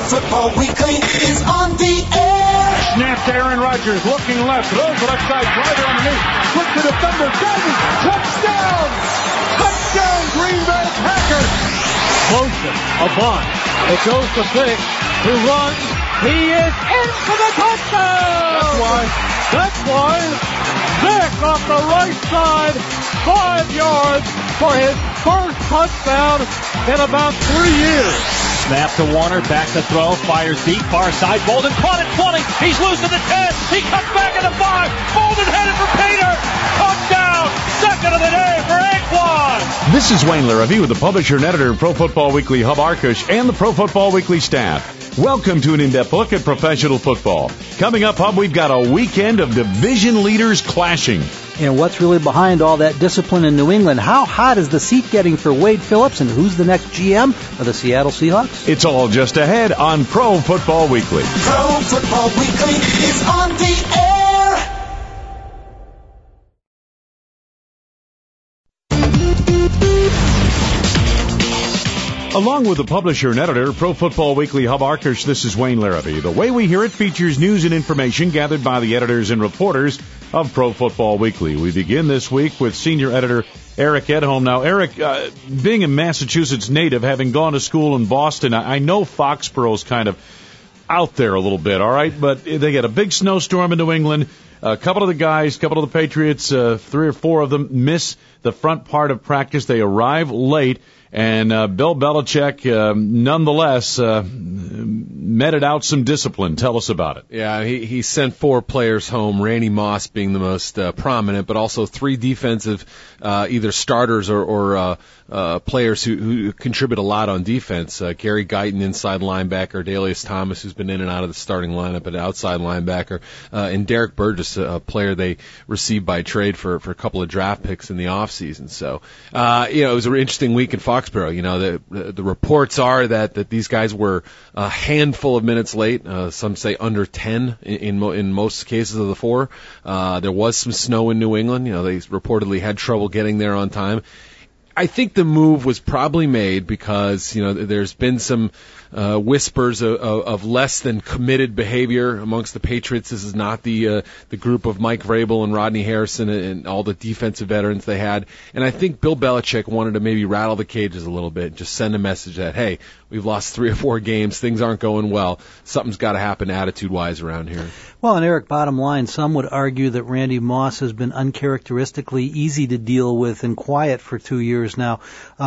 Football Weekly is on the air. Snap to Aaron Rodgers, looking left, throws left side, driver underneath, quick to defender, diving, touchdown! Touchdown, Green Bay Packers! Closer, a bunt, it goes to Vick, who runs, he is in for the touchdown! That's why Vick off the right side, 5 yards for his first touchdown in about 3 years. Snap to Warner, back to throw, fires deep, far side, Bolden caught at 20, he's loose to the 10, he comes back at the 5, Bolden headed for Peter, touchdown, second of the day for Anquan. This is Wayne LaRavie with the publisher and editor of Pro Football Weekly, Hub Arkush, and the Pro Football Weekly staff. Welcome to an in-depth look at professional football. Coming up, Hub, we've got a weekend of division leaders clashing. And what's really behind all that discipline in New England? How hot is the seat getting for Wade Phillips? And who's the next GM of the Seattle Seahawks? It's all just ahead on Pro Football Weekly. Pro Football Weekly is on the air. Along with the publisher and editor, Pro Football Weekly, Hub Arkush, this is Wayne LaRavie. The Way We Hear It features news and information gathered by the editors and reporters of Pro Football Weekly. We begin this week with senior editor Eric Edholm. Now, Eric, being a Massachusetts native, having gone to school in Boston, I know Foxborough's kind of out there a little bit, all right? But they get a big snowstorm in New England. A couple of the Patriots, 3 or 4 of them miss the front part of practice. They arrive late. And Bill Belichick, nonetheless, meted out some discipline. Tell us about it. Yeah, he sent 4 players home, Randy Moss being the most prominent, but also 3 defensive either starters or players who contribute a lot on defense. Gary Guyton, inside linebacker, Dalius Thomas, who's been in and out of the starting lineup, an outside linebacker, and Derek Burgess, a player they received by trade for a couple of draft picks in the offseason. So, it was an interesting week in Foxborough. The reports are that these guys were a handful of minutes late. Some say under 10 in most cases of the 4. There was some snow in New England. They reportedly had trouble getting there on time. I think the move was probably made because, there's been some whispers of less than committed behavior amongst the Patriots. This is not the group of Mike Vrabel and Rodney Harrison and all the defensive veterans they had. And I think Bill Belichick wanted to maybe rattle the cages a little bit and just send a message that, hey, we've lost 3 or 4 games, things aren't going well, something's got to happen attitude-wise around here. Well, and Eric, bottom line, some would argue that Randy Moss has been uncharacteristically easy to deal with and quiet for 2 years now.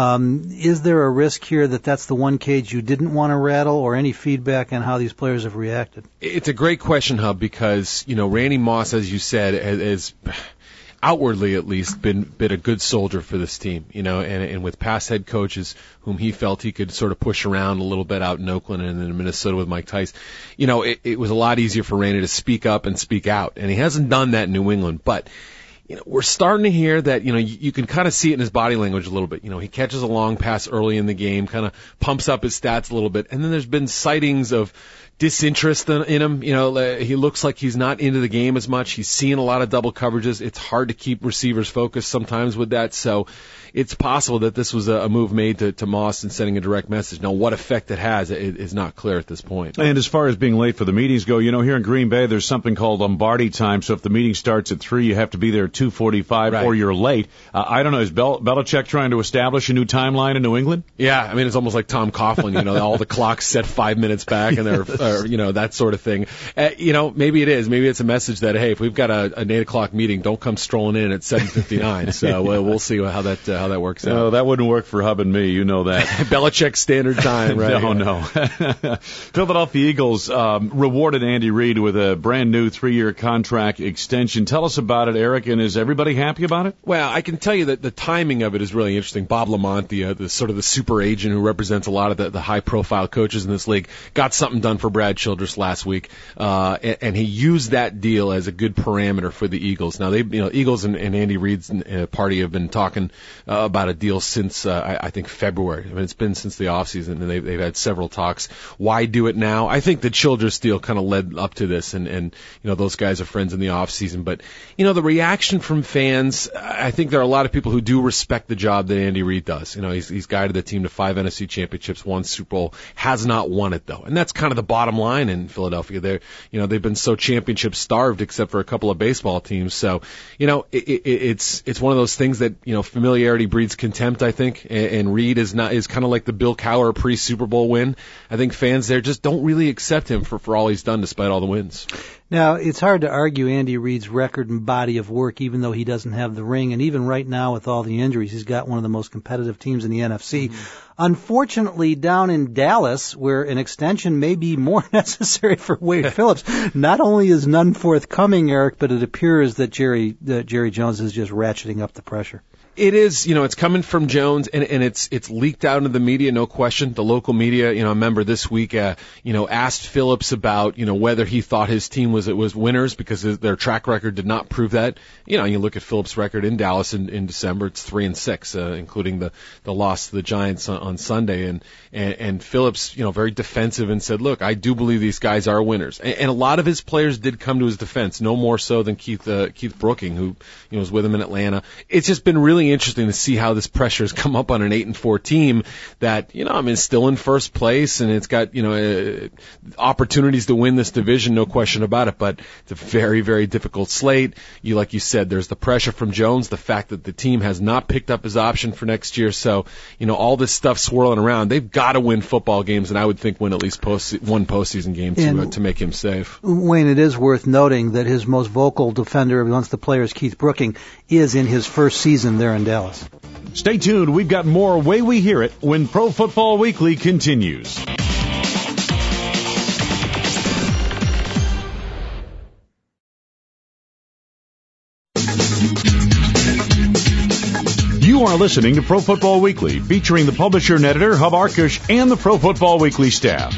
Is there a risk here that that's the one cage you didn't want to rattle, or any feedback on how these players have reacted? It's a great question, Hub, because, Randy Moss, as you said, has outwardly at least been a good soldier for this team, and with past head coaches whom he felt he could sort of push around a little bit out in Oakland and in Minnesota with Mike Tice, it was a lot easier for Randy to speak up and speak out, and he hasn't done that in New England, but we're starting to hear that, you can kind of see it in his body language a little bit. He catches a long pass early in the game, kind of pumps up his stats a little bit, and then there's been sightings of disinterest in him. He looks like he's not into the game as much. He's seeing a lot of double coverages. It's hard to keep receivers focused sometimes with that. So it's possible that this was a move made to Moss and sending a direct message. Now, what effect it has is not clear at this point. And as far as being late for the meetings go, here in Green Bay, there's something called Lombardi time. So if the meeting starts at 3, you have to be there at 2:45, right, or you're late. I don't know. Is Belichick trying to establish a new timeline in New England? Yeah, it's almost like Tom Coughlin. All the clocks set 5 minutes back, and they're that sort of thing. Maybe it is. Maybe it's a message that, hey, if we've got an 8 o'clock meeting, don't come strolling in at 7:59. So we'll see how that works out. No, that wouldn't work for Hub and me. You know that. Belichick standard time, right? No. Philadelphia Eagles rewarded Andy Reid with a brand new 3-year contract extension. Tell us about it, Eric, and is everybody happy about it? Well, I can tell you that the timing of it is really interesting. Bob Lamont, the sort of the super agent who represents a lot of the high-profile coaches in this league, got something done for Brad Childress last week, and he used that deal as a good parameter for the Eagles. Now, Eagles and Andy Reid's party have been talking about a deal since I think February. I mean, it's been since the offseason, and they've had several talks. Why do it now? I think the Childress deal kind of led up to this, and those guys are friends in the offseason. But the reaction from fans, I think there are a lot of people who do respect the job that Andy Reid does. He's guided the team to 5 NFC championships, 1 Super Bowl, has not won it though, and that's kind of the bottom line in Philadelphia. They've been so championship starved, except for a couple of baseball teams. So, it's one of those things that familiarity breeds contempt. I think, and Reid is kind of like the Bill Cowher pre-Super Bowl win. I think fans there just don't really accept him for all he's done, despite all the wins. Now, it's hard to argue Andy Reid's record and body of work, even though he doesn't have the ring. And even right now, with all the injuries, he's got one of the most competitive teams in the NFC. Mm-hmm. Unfortunately, down in Dallas, where an extension may be more necessary for Wade Phillips, not only is none forthcoming, Eric, but it appears that Jerry Jones is just ratcheting up the pressure. It is, it's coming from Jones, and it's leaked out into the media, no question. The local media, I remember this week, asked Phillips about, whether he thought his team was winners, because their track record did not prove that. You look at Phillips' record in Dallas in December, it's 3-6, including the loss to the Giants on Sunday, and Phillips, very defensive and said, look, I do believe these guys are winners. And a lot of his players did come to his defense, no more so than Keith Brooking, who, was with him in Atlanta. It's just been really interesting to see how this pressure has come up on an 8-4 team that, still in first place, and it's got, opportunities to win this division, no question about it, but it's a very, very difficult slate. Like you said, there's the pressure from Jones, the fact that the team has not picked up his option for next year, so, all this stuff swirling around. They've got to win football games, and I would think win at least one postseason game to make him safe. Wayne, it is worth noting that his most vocal defender amongst the players, Keith Brooking, is in his first season there in Dallas. Stay tuned. We've got more Way We Hear It when Pro Football Weekly continues. You are listening to Pro Football Weekly, featuring the publisher and editor, Hub Arkush, and the Pro Football Weekly staff.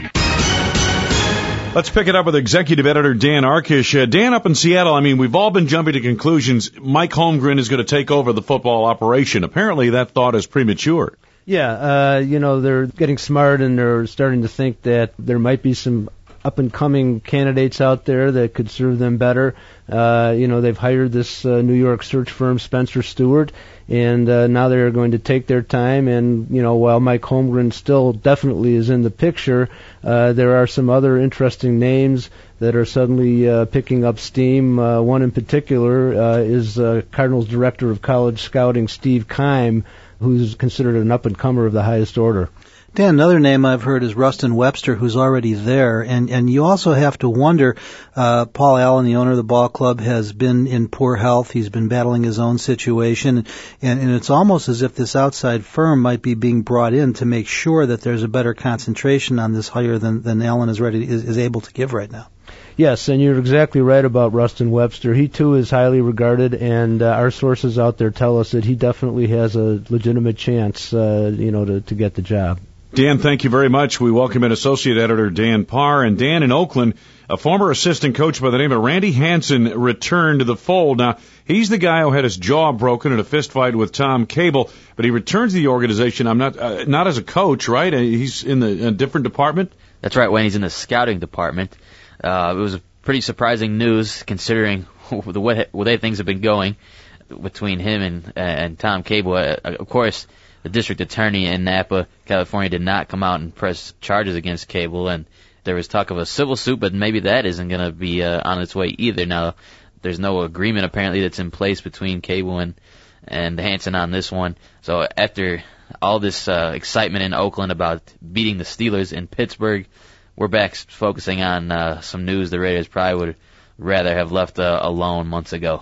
Let's pick it up with executive editor Dan Arkush. Dan, up in Seattle, we've all been jumping to conclusions. Mike Holmgren is going to take over the football operation. Apparently that thought is premature. Yeah, they're getting smart, and they're starting to think that there might be some up-and-coming candidates out there that could serve them better. They've hired this New York search firm, Spencer Stewart, and now they're going to take their time. And, while Mike Holmgren still definitely is in the picture, there are some other interesting names that are suddenly picking up steam. One in particular is Cardinals Director of College Scouting, Steve Keim, who's considered an up-and-comer of the highest order. Dan, another name I've heard is Rustin Webster, who's already there. And you also have to wonder, Paul Allen, the owner of the ball club, has been in poor health. He's been battling his own situation. And it's almost as if this outside firm might be being brought in to make sure that there's a better concentration on this hire than Allen is able to give right now. Yes, and you're exactly right about Rustin Webster. He, too, is highly regarded, and our sources out there tell us that he definitely has a legitimate chance, to get the job. Dan, thank you very much. We welcome in Associate Editor Dan Parr. And Dan, in Oakland, a former assistant coach by the name of Randy Hansen returned to the fold. Now, he's the guy who had his jaw broken in a fistfight with Tom Cable, but he returns to the organization. I'm not as a coach, right? He's in a different department? That's right, Wayne. He's in the scouting department. It was a pretty surprising news considering the way things have been going between him and Tom Cable. Of course, the district attorney in Napa, California, did not come out and press charges against Cable, and there was talk of a civil suit, but maybe that isn't going to be on its way either. Now, there's no agreement apparently that's in place between Cable and Hansen on this one. So after all this excitement in Oakland about beating the Steelers in Pittsburgh, we're back focusing on some news the Raiders probably would rather have left alone months ago.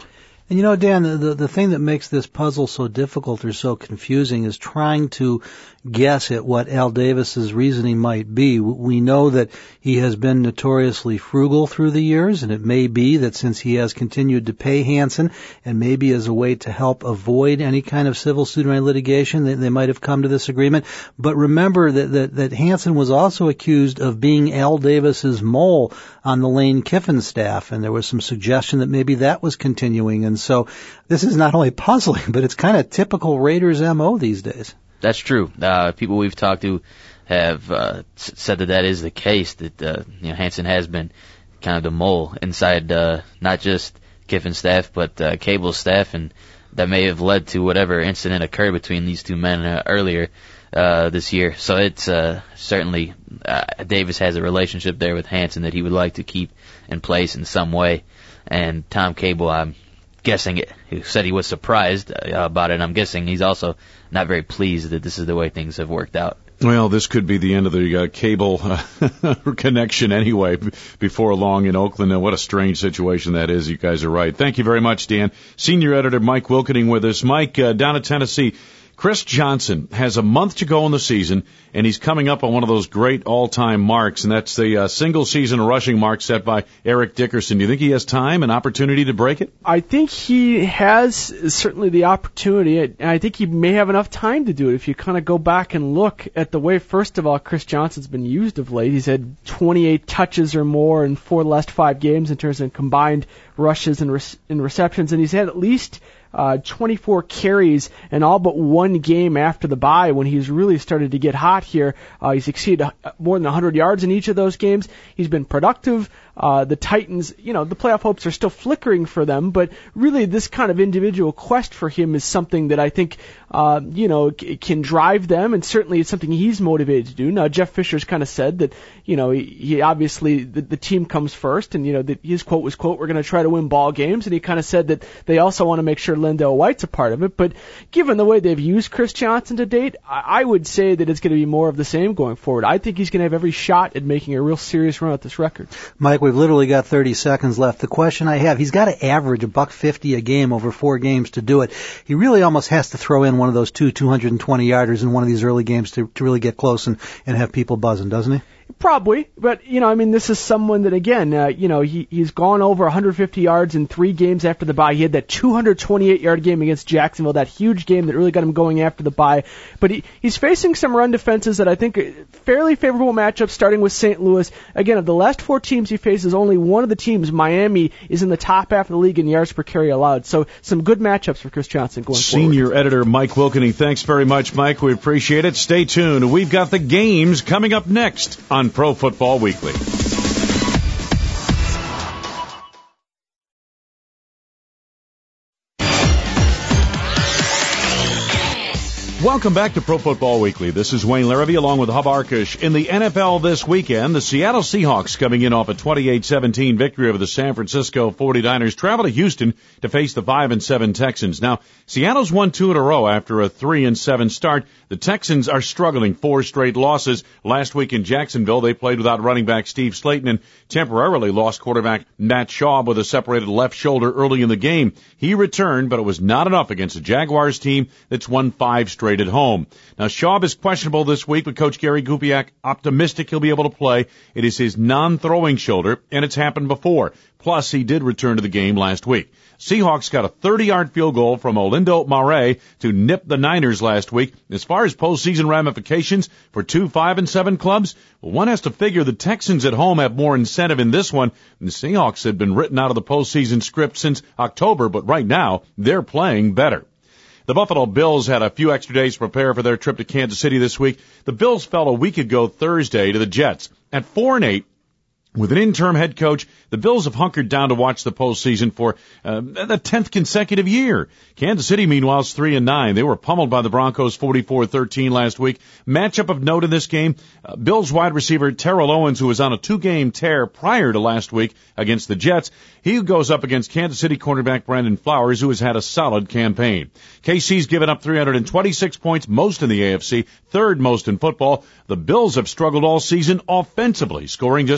And Dan, the thing that makes this puzzle so difficult or so confusing is trying to guess at what Al Davis's reasoning might be. We know that he has been notoriously frugal through the years, and it may be that since he has continued to pay Hansen, and maybe as a way to help avoid any kind of civil suit or any litigation, they might have come to this agreement. But remember that Hansen was also accused of being Al Davis's mole on the Lane Kiffin staff, and there was some suggestion that maybe that was continuing. And so this is not only puzzling, but it's kind of typical Raiders MO these days. That's true. People we've talked to have said that is the case, that Hansen has been kind of the mole inside not just Kiffin's staff, but Cable's staff, and that may have led to whatever incident occurred between these two men earlier this year. So it's certainly Davis has a relationship there with Hansen that he would like to keep in place in some way. And Tom Cable, I'm guessing he said he was surprised about it, and I'm guessing he's also not very pleased that this is the way things have worked out. Well, this could be the end of the Cable connection anyway before long in Oakland. And what a strange situation that is. You guys are right. Thank you very much, Dan. Senior editor Mike Wilkening with us. Mike, down at Tennessee, Chris Johnson has a month to go in the season, and he's coming up on one of those great all-time marks, and that's the single-season rushing mark set by Eric Dickerson. Do you think he has time and opportunity to break it? I think he has certainly the opportunity, and I think he may have enough time to do it if you kind of go back and look at the way, first of all, Chris Johnson's been used of late. He's had 28 touches or more in 4 of the last 5 games in terms of combined rushes and receptions, and he's had at least 24 carries in all but one game after the bye when he's really started to get hot here. He's exceeded more than 100 yards in each of those games. He's been productive. The Titans, the playoff hopes are still flickering for them, but really this kind of individual quest for him is something that I think, can drive them, and certainly it's something he's motivated to do. Now, Jeff Fisher's kind of said that, he obviously, the team comes first, and, that his quote was, quote, "We're going to try to win ball games," and he kind of said that they also want to make sure Lindell White's a part of it, but given the way they've used Chris Johnson to date, I would say that it's going to be more of the same going forward. I think he's going to have every shot at making a real serious run at this record. Mike, we've literally got 30 seconds left. The question I have, he's got to average $150 a game over 4 games to do it. He really almost has to throw in one of those 220-yarders in one of these early games to really get close and have people buzzing, doesn't he? Probably, but, this is someone that, again, he's gone over 150 yards in 3 games after the bye. He had that 228-yard game against Jacksonville, that huge game that really got him going after the bye. But he's facing some run defenses that I think are fairly favorable matchups, starting with St. Louis. Again, of the last 4 teams he faces, only one of the teams, Miami, is in the top half of the league in yards per carry allowed. So some good matchups for Chris Johnson going forward. Senior editor Mike Wilkening, thanks very much, Mike. We appreciate it. Stay tuned. We've got the games coming up next on Pro Football Weekly. Welcome back to Pro Football Weekly. This is Wayne Larrabee along with Hub Arkush. In the NFL this weekend, the Seattle Seahawks, coming in off a 28-17 victory over the San Francisco 49ers, travel to Houston to face the 5-7 Texans. Now, Seattle's won 2 in a row after a 3-7 start. The Texans are struggling, 4 straight losses. Last week in Jacksonville, they played without running back Steve Slayton and temporarily lost quarterback Matt Schaub with a separated left shoulder early in the game. He returned, but it was not enough against a Jaguars team that's won 5 straight at home. Now, Schaub is questionable this week, but Coach Gary Kubiak optimistic he'll be able to play. It is his non-throwing shoulder, and it's happened before. Plus, he did return to the game last week. Seahawks got a 30-yard field goal from Olindo Mare to nip the Niners last week. As far as postseason ramifications for 2 5-7 clubs, well, one has to figure the Texans at home have more incentive in this one. The Seahawks had been written out of the postseason script since October, but right now they're playing better. The Buffalo Bills had a few extra days to prepare for their trip to Kansas City this week. The Bills fell a week ago Thursday to the Jets. At 4-8, with an interim head coach, the Bills have hunkered down to watch the postseason for the 10th consecutive year. Kansas City, meanwhile, is 3-9. They were pummeled by the Broncos 44-13 last week. Matchup of note in this game, Bills wide receiver Terrell Owens, who was on a 2-game tear prior to last week against the Jets. He goes up against Kansas City cornerback Brandon Flowers, who has had a solid campaign. KC's given up 326 points, most in the AFC, 3rd most in football. The Bills have struggled all season offensively, scoring just 109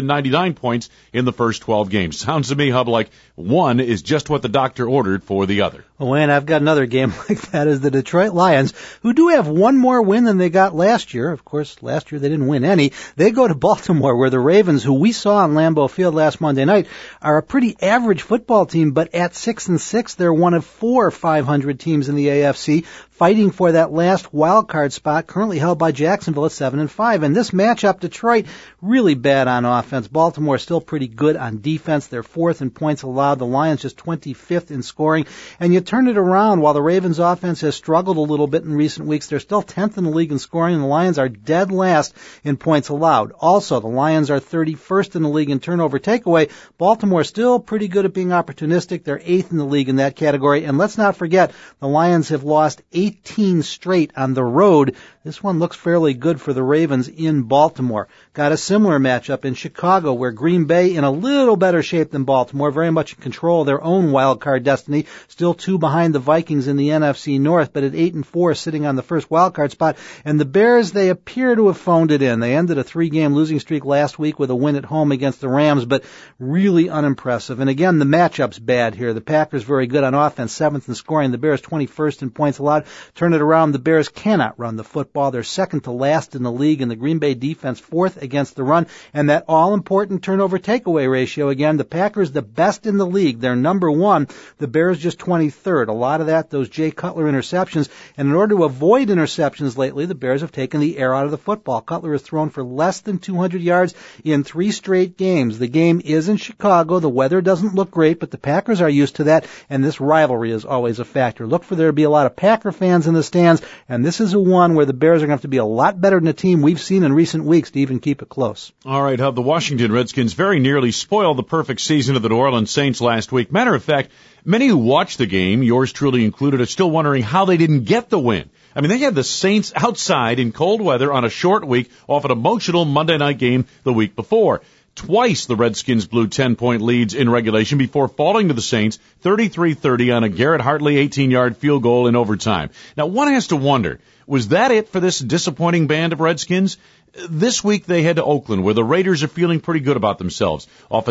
99 points in the first 12 games. Sounds to me, Hub, like one is just what the doctor ordered for the other. Oh, and I've got another game like that is the Detroit Lions, who do have one more win than they got last year. Of course, last year they didn't win any. They go to Baltimore, where the Ravens, who we saw on Lambeau Field last Monday night, are a pretty average football team, but at 6-6, they're one of 4 500 teams in the AFC, fighting for that last wild card spot, currently held by Jacksonville at 7-5. And this matchup, Detroit, really bad on offense. Baltimore still pretty good on defense. They're 4th in points allowed. The Lions just 25th in scoring. And you turn it around, while the Ravens offense has struggled a little bit in recent weeks, they're still 10th in the league in scoring, and the Lions are dead last in points allowed. Also, the Lions are 31st in the league in turnover takeaway. Baltimore still pretty good at being opportunistic. They're 8th in the league in that category. And let's not forget, the Lions have lost 18 straight on the road. This one looks fairly good for the Ravens in Baltimore. Got a similar matchup in Chicago, where Green Bay, in a little better shape than Baltimore, very much in control of their own wild card destiny, still 2 behind the Vikings in the NFC North, but at 8-4, sitting on the first wild card spot. And the Bears, they appear to have phoned it in. They ended a 3-game losing streak last week with a win at home against the Rams, but really unimpressive. And again, the matchup's bad here. The Packers very good on offense, 7th in scoring. The Bears 21st in points allowed. Turn it around, the Bears cannot run the football. They're second to last in the league, and the Green Bay defense 4th against the run. And that all-important turnover takeaway ratio, again, the Packers the best in the league. They're number 1. The Bears just 23rd. A lot of that, those Jay Cutler interceptions. And in order to avoid interceptions lately, the Bears have taken the air out of the football. Cutler has thrown for less than 200 yards in 3 straight games. The game is in Chicago. The weather doesn't look great, but the Packers are used to that, and this rivalry is always a factor. Look for there to be a lot of Packer fans in the stands, and this is a one where the Bears are going to have to be a lot better than the team we've seen in recent weeks to even keep it close. All right, Hub, the Washington Redskins very nearly spoiled the perfect season of the New Orleans Saints last week. Matter of fact, many who watched the game, yours truly included, are still wondering how they didn't get the win. I mean, they had the Saints outside in cold weather on a short week off an emotional Monday night game the week before. Twice the Redskins blew 10-point leads in regulation before falling to the Saints 33-30 on a Garrett Hartley 18-yard field goal in overtime. Now, one has to wonder, was that it for this disappointing band of Redskins? This week they head to Oakland, where the Raiders are feeling pretty good about themselves, off a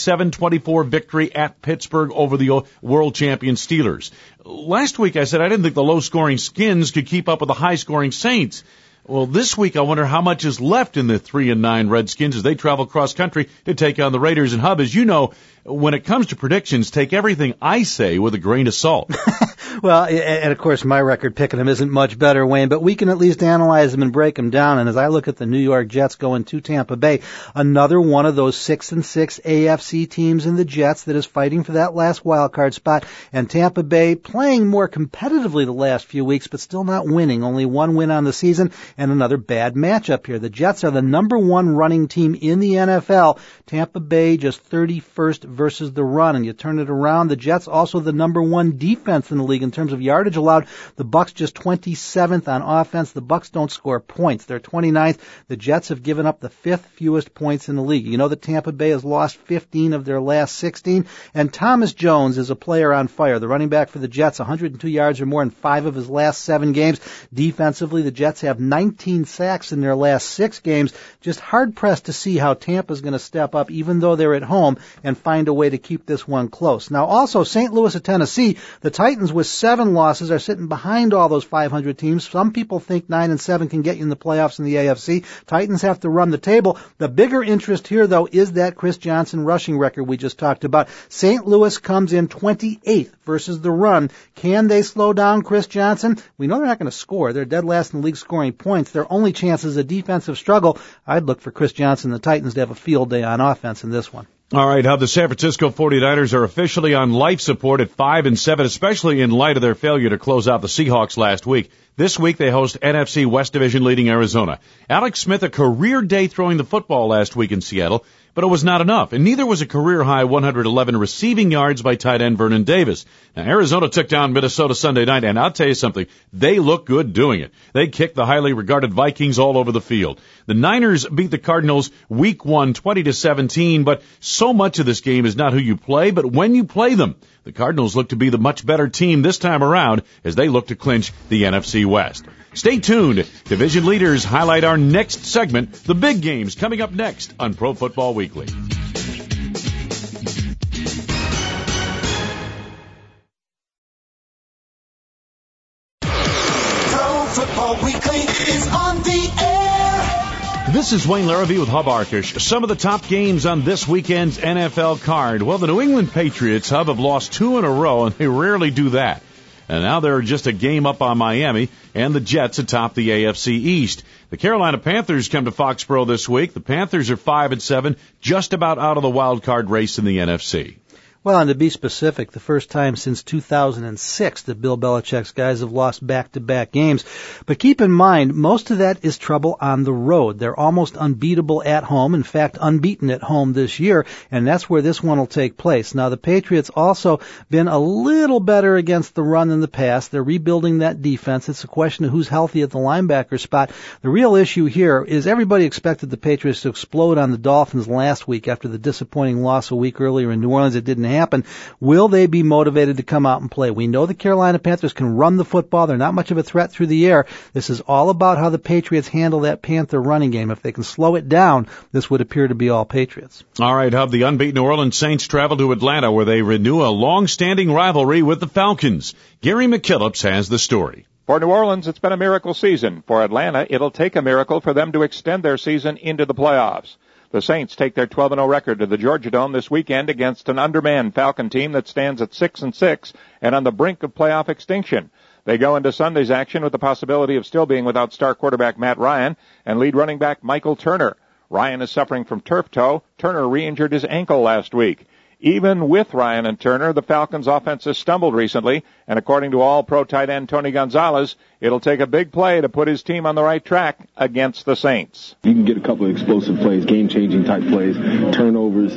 27-24 victory at Pittsburgh over the world champion Steelers. Last week I said I didn't think the low-scoring Skins could keep up with the high-scoring Saints. Well, this week I wonder how much is left in the 3-9 Redskins as they travel cross country to take on the Raiders. And Hub, as you know, when it comes to predictions, take everything I say with a grain of salt. Well, and of course my record picking them isn't much better, Wayne, but we can at least analyze them and break them down. And as I look at the New York Jets going to Tampa Bay, another one of those 6-6 AFC teams in the Jets that is fighting for that last wild card spot. And Tampa Bay playing more competitively the last few weeks, but still not winning. Only one win on the season, and another bad matchup here. The Jets are the number 1 running team in the NFL. Tampa Bay just 31st versus the run. And you turn it around, the Jets also the number 1 defense in the league in terms of yardage allowed. The Bucs just 27th on offense. The Bucs don't score points. They're 29th. The Jets have given up the 5th fewest points in the league. You know that Tampa Bay has lost 15 of their last 16. And Thomas Jones is a player on fire. The running back for the Jets, 102 yards or more in 5 of his last 7 games. Defensively, the Jets have 19 sacks in their last 6 games. Just hard-pressed to see how Tampa's going to step up, even though they're at home, and find a way to keep this one close. Now, also, St. Louis at Tennessee, the Titans with 7 losses are sitting behind all those 500 teams. Some people think 9-7 can get you in the playoffs in the AFC. Titans have to run the table. The bigger interest here, though, is that Chris Johnson rushing record we just talked about. St. Louis comes in 28th versus the run. Can they slow down Chris Johnson? We know they're not going to score. They're dead last in the league scoring points. Their only chance is a defensive struggle. I'd look for Chris Johnson and the Titans to have a field day on offense in this one. All right, Hub, the San Francisco 49ers are officially on life support at 5-7, especially in light of their failure to close out the Seahawks last week. This week they host NFC West Division leading Arizona. Alex Smith, a career day throwing the football last week in Seattle, but it was not enough, and neither was a career-high 111 receiving yards by tight end Vernon Davis. Now, Arizona took down Minnesota Sunday night, and I'll tell you something, they look good doing it. They kicked the highly regarded Vikings all over the field. The Niners beat the Cardinals week 1, 20-17, but so much of this game is not who you play, but when you play them. The Cardinals look to be the much better team this time around as they look to clinch the NFC AFC West. Stay tuned. Division leaders highlight our next segment, the big games, coming up next on Pro Football Weekly. Pro Football Weekly is on the air. This is Wayne Larrabee with Hub Arkush. Some of the top games on this weekend's NFL card. Well, the New England Patriots, Hub, have lost 2 in a row, and they rarely do that. And now they're just a game up on Miami and the Jets atop the AFC East. The Carolina Panthers come to Foxborough this week. The Panthers are 5-7, just about out of the wild card race in the NFC. Well, and to be specific, the first time since 2006 that Bill Belichick's guys have lost back-to-back games. But keep in mind, most of that is trouble on the road. They're almost unbeatable at home, in fact, unbeaten at home this year, and that's where this one will take place. Now, the Patriots also been a little better against the run in the past. They're rebuilding that defense. It's a question of who's healthy at the linebacker spot. The real issue here is everybody expected the Patriots to explode on the Dolphins last week after the disappointing loss a week earlier in New Orleans. It didn't happen. Will they be motivated to come out and play? We know the Carolina Panthers can run the football. They're not much of a threat through the air. This is all about how the Patriots handle that Panther running game. If they can slow it down, this would appear to be all Patriots. All right, Hub, the unbeaten New Orleans Saints travel to Atlanta where they renew a long-standing rivalry with the Falcons. Gary McKillips has the story. For New Orleans, it's been a miracle season. For Atlanta, it'll take a miracle for them to extend their season into the playoffs. The Saints take their 12-0 record to the Georgia Dome this weekend against an undermanned Falcon team that stands at 6-6 and on the brink of playoff extinction. They go into Sunday's action with the possibility of still being without star quarterback Matt Ryan and lead running back Michael Turner. Ryan is suffering from turf toe. Turner re-injured his ankle last week. Even with Ryan and Turner, the Falcons' offense has stumbled recently, and according to All-Pro tight end Tony Gonzalez, it'll take a big play to put his team on the right track against the Saints. You can get a couple of explosive plays, game-changing type plays, turnovers, a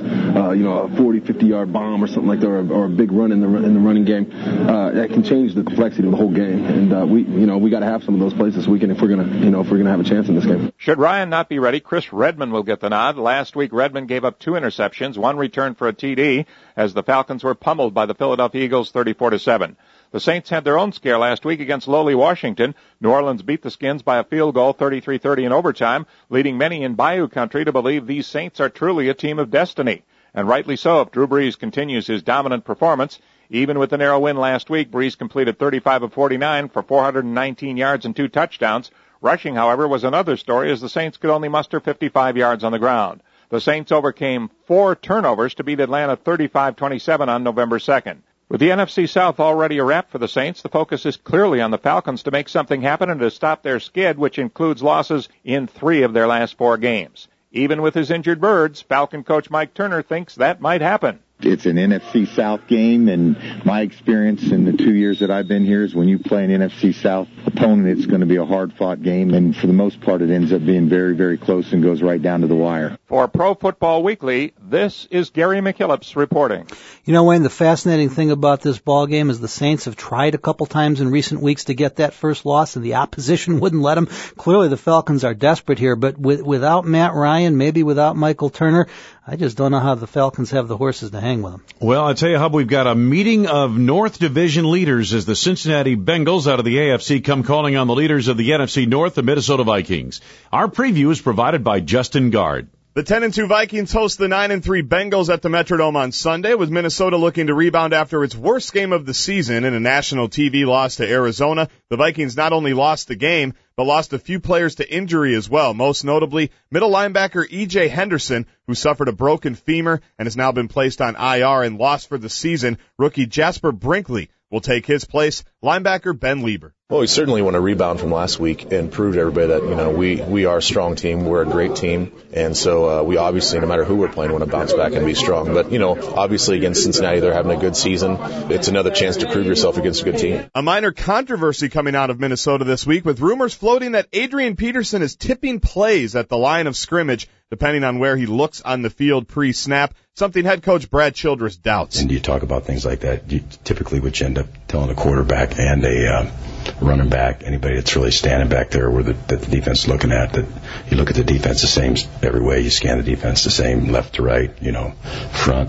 40, 50-yard bomb or something like that, or a big run in the running game. That can change the complexity of the whole game, and we got to have some of those plays this weekend if we're gonna have a chance in this game. Should Ryan not be ready, Chris Redman will get the nod. Last week, Redman gave up 2 interceptions, 1 return for a TD, as the Falcons were pummeled by the Philadelphia Eagles 34-7. The Saints had their own scare last week against lowly Washington. New Orleans beat the Skins by a field goal 33-30 in overtime, leading many in Bayou country to believe these Saints are truly a team of destiny. And rightly so if Drew Brees continues his dominant performance. Even with the narrow win last week, Brees completed 35 of 49 for 419 yards and 2 touchdowns. Rushing, however, was another story as the Saints could only muster 55 yards on the ground. The Saints overcame 4 turnovers to beat Atlanta 35-27 on November 2nd. With the NFC South already a wrap for the Saints, the focus is clearly on the Falcons to make something happen and to stop their skid, which includes losses in 3 of their last 4 games. Even with his injured birds, Falcon coach Mike Turner thinks that might happen. It's an NFC South game, and my experience in the 2 years that I've been here is when you play an NFC South opponent, it's going to be a hard-fought game, and for the most part, it ends up being very, very close and goes right down to the wire. For Pro Football Weekly, this is Gary McKillips reporting. You know, Wayne, the fascinating thing about this ball game is the Saints have tried a couple times in recent weeks to get that first loss, and the opposition wouldn't let them. Clearly, the Falcons are desperate here, but without Matt Ryan, maybe without Michael Turner, I just don't know how the Falcons have the horses to hang with them. Well, I tell you, Hub, we've got a meeting of North Division leaders as the Cincinnati Bengals out of the AFC come calling on the leaders of the NFC North, the Minnesota Vikings. Our preview is provided by Justin Gard. The 10-2 Vikings host the 9-3 Bengals at the Metrodome on Sunday, with Minnesota looking to rebound after its worst game of the season in a national TV loss to Arizona. The Vikings not only lost the game, but lost a few players to injury as well, most notably middle linebacker E.J. Henderson, who suffered a broken femur and has now been placed on IR and lost for the season. Rookie Jasper Brinkley will take his place. Linebacker Ben Lieber. Well, we certainly want to rebound from last week and prove to everybody that, we are a strong team. We're a great team. And so we obviously, no matter who we're playing, want to bounce back and be strong. But, obviously against Cincinnati, they're having a good season. It's another chance to prove yourself against a good team. A minor controversy coming out of Minnesota this week, with rumors floating that Adrian Peterson is tipping plays at the line of scrimmage, depending on where he looks on the field pre-snap, something head coach Brad Childress doubts. And you talk about things like that, you typically would end up telling a quarterback and a running back, anybody that's really standing back there where that the defense is looking at, that you look at the defense the same every way, you scan the defense the same left to right, front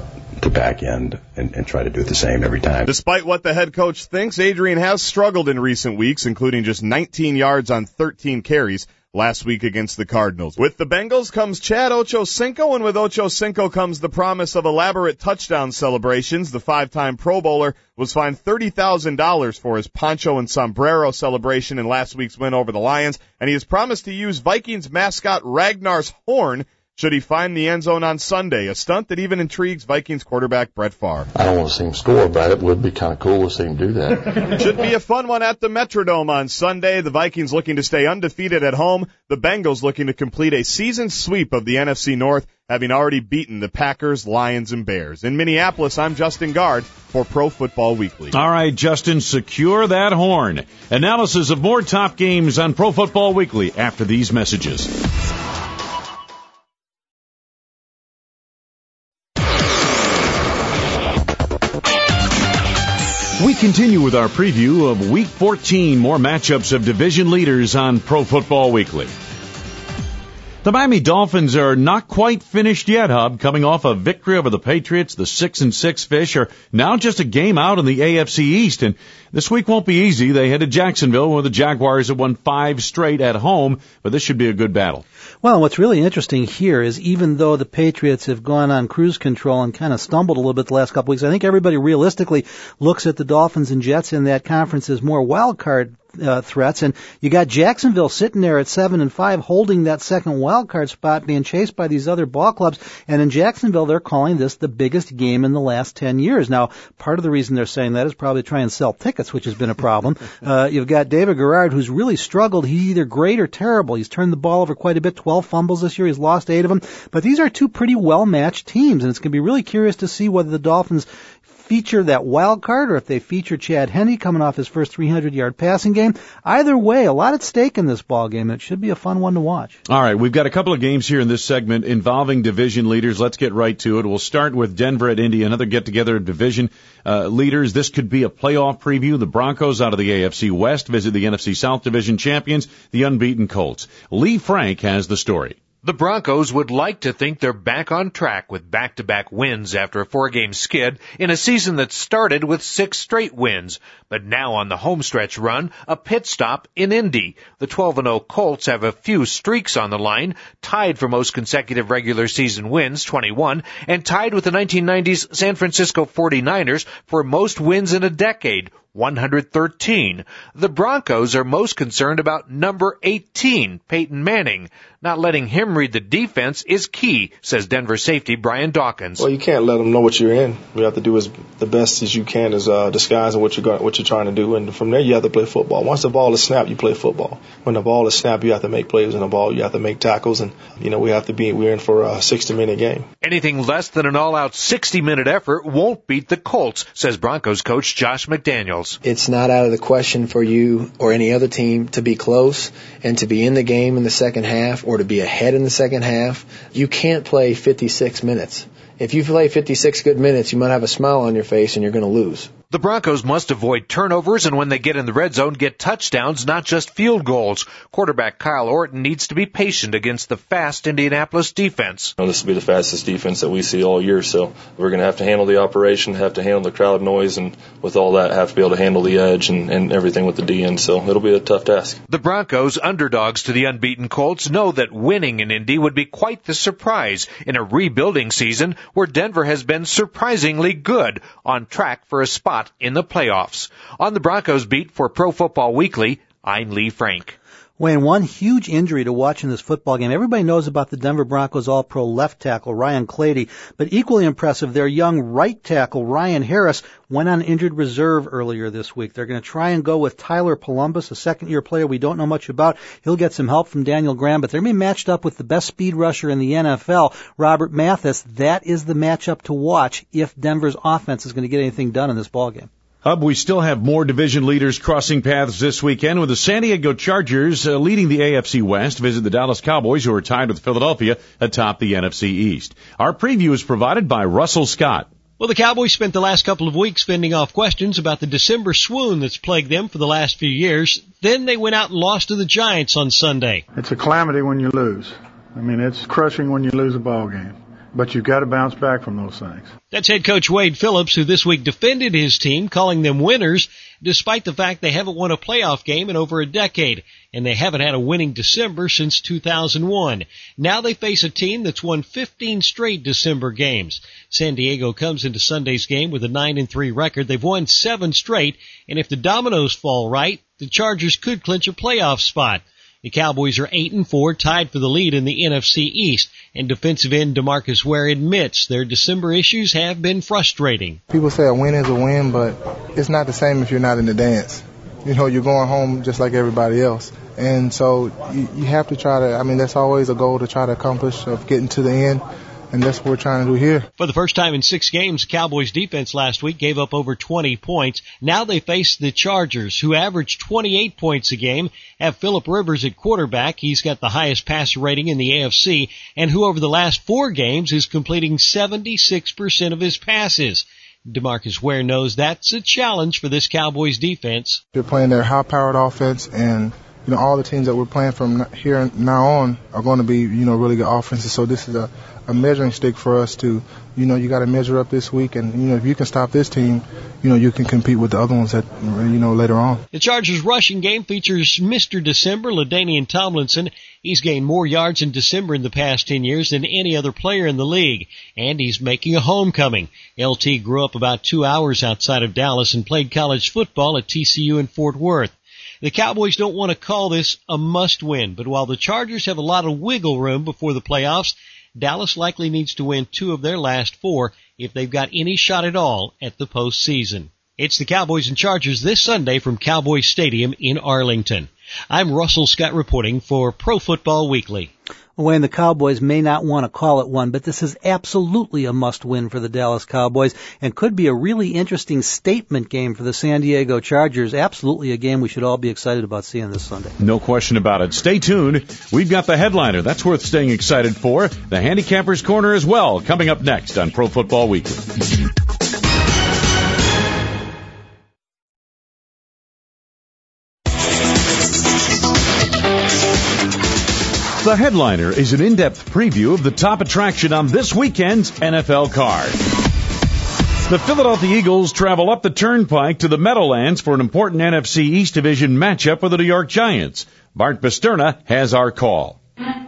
the back end and try to do it the same every time. Despite what the head coach thinks, Adrian has struggled in recent weeks, including just 19 yards on 13 carries last week against the Cardinals. With the Bengals comes Chad Ochocinco, and with Ochocinco comes the promise of elaborate touchdown celebrations. The 5-time Pro Bowler was fined $30,000 for his poncho and sombrero celebration in last week's win over the Lions, and he has promised to use Vikings mascot Ragnar's horn should he find the end zone on Sunday, a stunt that even intrigues Vikings quarterback Brett Favre. I don't want to see him score, but it would be kind of cool to see him do that. Should be a fun one at the Metrodome on Sunday. The Vikings looking to stay undefeated at home. The Bengals looking to complete a season sweep of the NFC North, having already beaten the Packers, Lions, and Bears. In Minneapolis, I'm Justin Gard for Pro Football Weekly. All right, Justin, secure that horn. Analysis of more top games on Pro Football Weekly after these messages. We continue with our preview of Week 14, more matchups of division leaders on Pro Football Weekly. The Miami Dolphins are not quite finished yet, Hub. Coming off a victory over the Patriots, the 6-6 Fish are now just a game out in the AFC East, and this week won't be easy. They head to Jacksonville, where the Jaguars have won 5 straight at home, but this should be a good battle. Well, what's really interesting here is even though the Patriots have gone on cruise control and kind of stumbled a little bit the last couple weeks, I think everybody realistically looks at the Dolphins and Jets in that conference as more wild card threats, and you got Jacksonville sitting there at 7-5, holding that second wild card spot, being chased by these other ball clubs. And in Jacksonville, they're calling this the biggest game in the last 10 years. Now, part of the reason they're saying that is probably to try and sell tickets, which has been a problem. You've got David Garrard, who's really struggled. He's either great or terrible. He's turned the ball over quite a bit, 12 fumbles this year. He's lost 8 of them. But these are two pretty well-matched teams, and it's going to be really curious to see whether the Dolphins feature that wild card or if they feature Chad Henne coming off his first 300-yard passing game. Either way, a lot at stake in this ball game. It should be a fun one to watch. All right, we've got a couple of games here in this segment involving division leaders. Let's get right to it. We'll start with Denver at Indy, another get-together of division leaders. This could be a playoff preview. The Broncos out of the AFC West visit the NFC South Division champions, the unbeaten Colts. Lee Frank has the story. The Broncos would like to think they're back on track with back-to-back wins after a 4-game skid in a season that started with 6 straight wins. But now on the homestretch run, a pit stop in Indy. The 12-0 Colts have a few streaks on the line, tied for most consecutive regular season wins, 21, and tied with the 1990s San Francisco 49ers for most wins in a decade, 113. The Broncos are most concerned about number 18, Peyton Manning. Not letting him read the defense is key, says Denver safety Brian Dawkins. Well, you can't let them know what you're in. You have to do the best as you can as disguising what you're trying to do, and from there you have to play football. Once the ball is snapped, you play football. When the ball is snapped, you have to make plays on the ball. You have to make tackles, and we're in for a 60-minute game. Anything less than an all-out 60-minute effort won't beat the Colts, says Broncos coach Josh McDaniels. It's not out of the question for you or any other team to be close and to be in the game in the second half or to be ahead in the second half. You can't play 56 minutes. If you play 56 good minutes, you might have a smile on your face and you're going to lose. The Broncos must avoid turnovers and when they get in the red zone, get touchdowns, not just field goals. Quarterback Kyle Orton needs to be patient against the fast Indianapolis defense. This will be the fastest defense that we see all year, so we're going to have to handle the operation, have to handle the crowd noise, and with all that, have to be able to handle the edge and everything with the DN, so it'll be a tough task. The Broncos, underdogs to the unbeaten Colts, know that winning in Indy would be quite the surprise in a rebuilding season where Denver has been surprisingly good, on track for a spot in the playoffs. On the Broncos beat for Pro Football Weekly, I'm Lee Frank. Wayne, one huge injury to watch in this football game. Everybody knows about the Denver Broncos All-Pro left tackle, Ryan Clady, but equally impressive, their young right tackle, Ryan Harris, went on injured reserve earlier this week. They're going to try and go with Tyler Columbus, a second-year player we don't know much about. He'll get some help from Daniel Graham, but they're going to be matched up with the best speed rusher in the NFL, Robert Mathis. That is the matchup to watch if Denver's offense is going to get anything done in this ballgame. Hub, we still have more division leaders crossing paths this weekend with the San Diego Chargers leading the AFC West visit the Dallas Cowboys, who are tied with Philadelphia atop the NFC East. Our preview is provided by Russell Scott. Well, the Cowboys spent the last couple of weeks fending off questions about the December swoon that's plagued them for the last few years. Then they went out and lost to the Giants on Sunday. It's a calamity when you lose. I mean, it's crushing when you lose a ball game. but you've got to bounce back from those things. That's head coach Wade Phillips, who this week defended his team, calling them winners, despite the fact they haven't won a playoff game in over a decade, and they haven't had a winning December since 2001. Now they face a team that's won 15 straight December games. San Diego comes into Sunday's game with a 9-3 record. They've won 7 straight, and if the dominoes fall right, the Chargers could clinch a playoff spot. The Cowboys are 8-4, tied for the lead in the NFC East, and defensive end DeMarcus Ware admits their December issues have been frustrating. People say a win is a win, but it's not the same if you're not in the dance. You know, you're going home just like everybody else. And so you have to try to, that's always a goal to try to accomplish, of getting to the end. And that's what we're trying to do here. For the first time in 6 games, Cowboys defense last week gave up over 20 points. Now they face the Chargers, who average 28 points a game, have Phillip Rivers at quarterback. He's got the highest passer rating in the AFC, and who over the last 4 games is completing 76% of his passes. DeMarcus Ware knows that's a challenge for this Cowboys defense. They're playing their high-powered offense, and all the teams that we're playing from here now on are going to be, really good offenses. So this is a measuring stick for us to, you got to measure up this week. And, if you can stop this team, you can compete with the other ones that, later on. The Chargers rushing game features Mr. December, LaDainian Tomlinson. He's gained more yards in December in the past 10 years than any other player in the league. And he's making a homecoming. LT grew up about 2 hours outside of Dallas and played college football at TCU in Fort Worth. The Cowboys don't want to call this a must-win, but while the Chargers have a lot of wiggle room before the playoffs, Dallas likely needs to win 2 of their last 4 if they've got any shot at all at the postseason. It's the Cowboys and Chargers this Sunday from Cowboys Stadium in Arlington. I'm Russell Scott reporting for Pro Football Weekly. Wayne, the Cowboys may not want to call it one, but this is absolutely a must-win for the Dallas Cowboys and could be a really interesting statement game for the San Diego Chargers. Absolutely a game we should all be excited about seeing this Sunday. No question about it. Stay tuned. We've got the headliner. That's worth staying excited for. The Handicappers Corner as well, coming up next on Pro Football Weekly. The headliner is an in-depth preview of the top attraction on this weekend's NFL card. The Philadelphia Eagles travel up the turnpike to the Meadowlands for an important NFC East Division matchup with the New York Giants. Bart Pasterna has our call.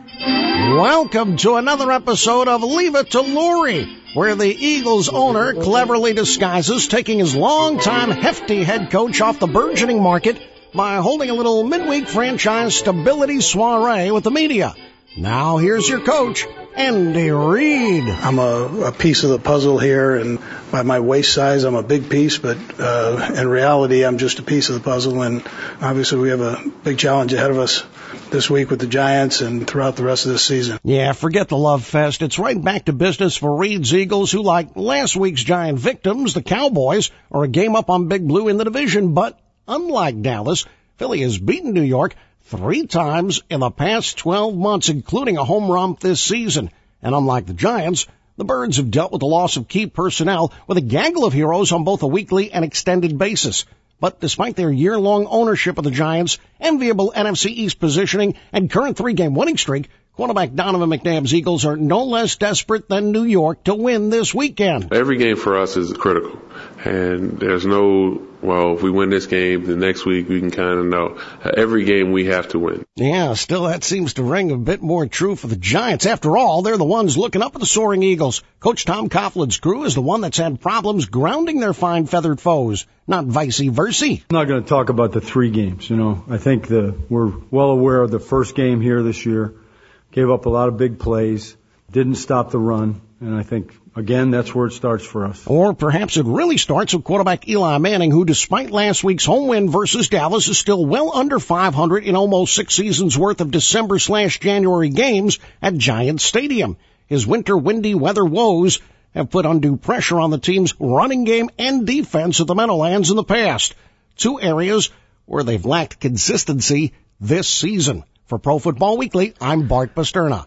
Welcome to another episode of Leave It to Lurie, where the Eagles owner cleverly disguises taking his longtime hefty head coach off the burgeoning market by holding a little midweek franchise stability soiree with the media. Now here's your coach, Andy Reid. I'm a piece of the puzzle here, and by my waist size, I'm a big piece, but in reality, I'm just a piece of the puzzle, and obviously we have a big challenge ahead of us this week with the Giants and throughout the rest of this season. Yeah, forget the love fest. It's right back to business for Reid's Eagles, who, like last week's Giant victims, the Cowboys, are a game up on Big Blue in the division, but unlike Dallas, Philly has beaten New York 3 times in the past 12 months, including a home romp this season. And unlike the Giants, the Birds have dealt with the loss of key personnel with a gaggle of heroes on both a weekly and extended basis. But despite their year-long ownership of the Giants, enviable NFC East positioning, and current 3-game winning streak, quarterback Donovan McNabb's Eagles are no less desperate than New York to win this weekend. Every game for us is critical. And there's no, if we win this game, the next week we can kind of know. Every game we have to win. Yeah, still that seems to ring a bit more true for the Giants. After all, they're the ones looking up at the soaring Eagles. Coach Tom Coughlin's crew is the one that's had problems grounding their fine feathered foes, not vice versa. I'm not going to talk about the 3 games. I think we're well aware of the first game here this year. Gave up a lot of big plays, didn't stop the run, and I think, again, that's where it starts for us. Or perhaps it really starts with quarterback Eli Manning, who, despite last week's home win versus Dallas, is still well under 500 in almost 6 seasons' worth of December/January games at Giants Stadium. His winter windy weather woes have put undue pressure on the team's running game and defense at the Meadowlands in the past, 2 areas where they've lacked consistency this season. For Pro Football Weekly, I'm Bart Pasterna.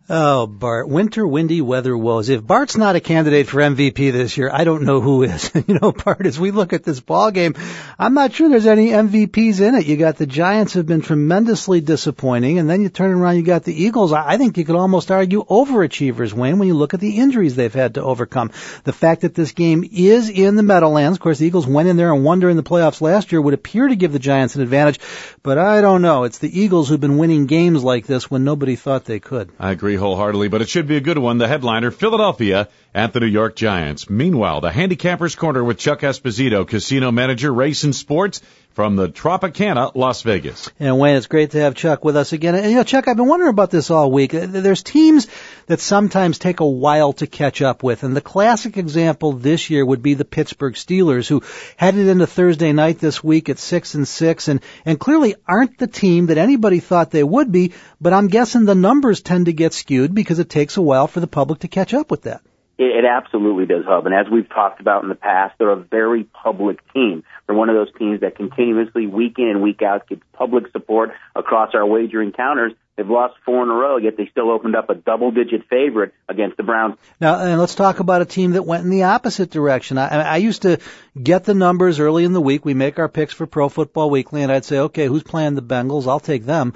Oh, Bart, winter, windy weather woes. If Bart's not a candidate for MVP this year, I don't know who is. Bart, as we look at this ball game, I'm not sure there's any MVPs in it. You got the Giants have been tremendously disappointing, and then you turn around, you got the Eagles. I think you could almost argue overachievers, Wayne, when you look at the injuries they've had to overcome. The fact that this game is in the Meadowlands, of course, the Eagles went in there and won during the playoffs last year, would appear to give the Giants an advantage, but I don't know. It's the Eagles who've been winning games like this when nobody thought they could. I agree wholeheartedly, but it should be a good one. The headliner, Philadelphia at the New York Giants. Meanwhile, the Handicapper's Corner with Chuck Esposito, casino manager, race and sports from the Tropicana, Las Vegas. And Wayne, it's great to have Chuck with us again. And Chuck, I've been wondering about this all week. There's teams that sometimes take a while to catch up with, and the classic example this year would be the Pittsburgh Steelers, who headed into Thursday night this week at 6-6, and clearly aren't the team that anybody thought they would be, but I'm guessing the numbers tend to get skewed because it takes a while for the public to catch up with that. It absolutely does, Hub. And as we've talked about in the past, they're a very public team. They're one of those teams that continuously, week in and week out, gets public support across our wagering counters. They've lost 4 in a row, yet they still opened up a double-digit favorite against the Browns. Now, and let's talk about a team that went in the opposite direction. I used to get the numbers early in the week. We make our picks for Pro Football Weekly, and I'd say, okay, who's playing the Bengals? I'll take them.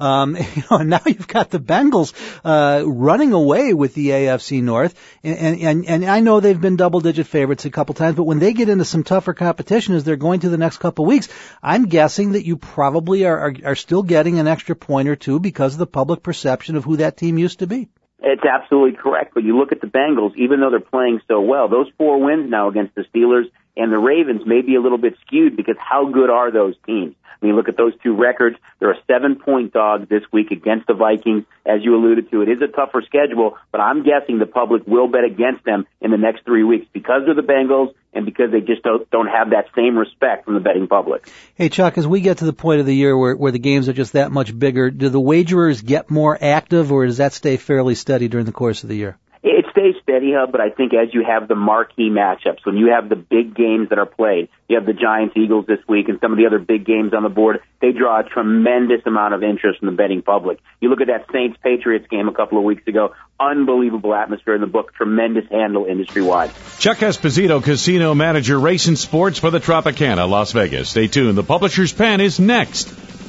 And now you've got the Bengals running away with the AFC North, and I know they've been double-digit favorites a couple times, but when they get into some tougher competition as they're going to the next couple weeks, I'm guessing that you probably are still getting an extra point or two because of the public perception of who that team used to be. It's absolutely correct. But you look at the Bengals, even though they're playing so well, those 4 wins now against the Steelers and the Ravens may be a little bit skewed because how good are those teams? When you look at those 2 records, they're a 7-point dog this week against the Vikings. As you alluded to, it is a tougher schedule, but I'm guessing the public will bet against them in the next 3 weeks because they're the Bengals and because they just don't have that same respect from the betting public. Hey, Chuck, as we get to the point of the year where the games are just that much bigger, do the wagerers get more active, or does that stay fairly steady during the course of the year? It stays steady, Hub, but I think as you have the marquee matchups, when you have the big games that are played, you have the Giants-Eagles this week and some of the other big games on the board, they draw a tremendous amount of interest from the betting public. You look at that Saints-Patriots game a couple of weeks ago, unbelievable atmosphere in the book, tremendous handle industry-wide. Chuck Esposito, casino manager, race and sports for the Tropicana, Las Vegas. Stay tuned. The Publisher's Pen is next.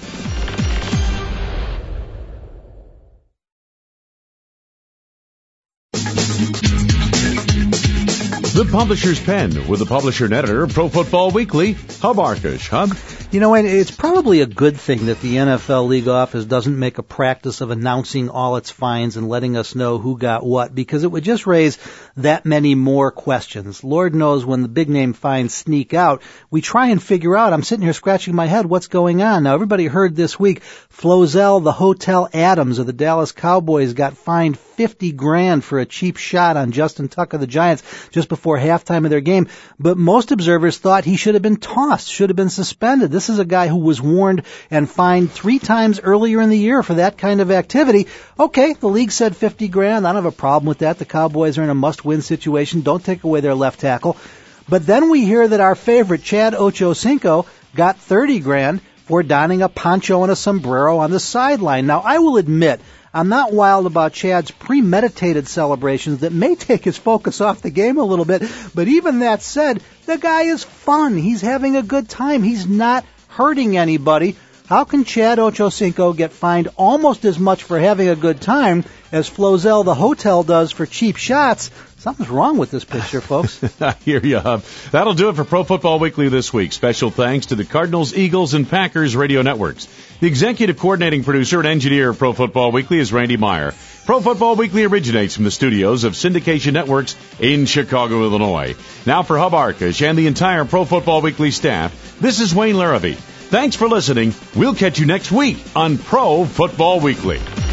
The Publisher's Pen with the publisher and editor of Pro Football Weekly, Hub Arkush. Hub? It's probably a good thing that the NFL League office doesn't make a practice of announcing all its fines and letting us know who got what, because it would just raise that many more questions. Lord knows when the big name fines sneak out, we try and figure out, I'm sitting here scratching my head, what's going on. Now, everybody heard this week, Flozell, the Hotel Adams of the Dallas Cowboys, got fined $50,000 for a cheap shot on Justin Tuck of the Giants just before halftime of their game. But most observers thought he should have been tossed, should have been suspended. This is a guy who was warned and fined 3 times earlier in the year for that kind of activity. Okay, the league said $50,000. I don't have a problem with that. The Cowboys are in a must-win situation. Don't take away their left tackle. But then we hear that our favorite, Chad Ochocinco, got $30,000 for donning a poncho and a sombrero on the sideline. Now, I will admit, I'm not wild about Chad's premeditated celebrations that may take his focus off the game a little bit, but even that said, the guy is fun. He's having a good time. He's not hurting anybody. How can Chad Ochocinco get fined almost as much for having a good time as Flozell the Hotel does for cheap shots? Something's wrong with this picture, folks. I hear you, Hub. That'll do it for Pro Football Weekly this week. Special thanks to the Cardinals, Eagles, and Packers radio networks. The executive coordinating producer and engineer of Pro Football Weekly is Randy Meyer. Pro Football Weekly originates from the studios of Syndication Networks in Chicago, Illinois. Now for Hub Arkush and the entire Pro Football Weekly staff, this is Wayne Larrabee. Thanks for listening. We'll catch you next week on Pro Football Weekly.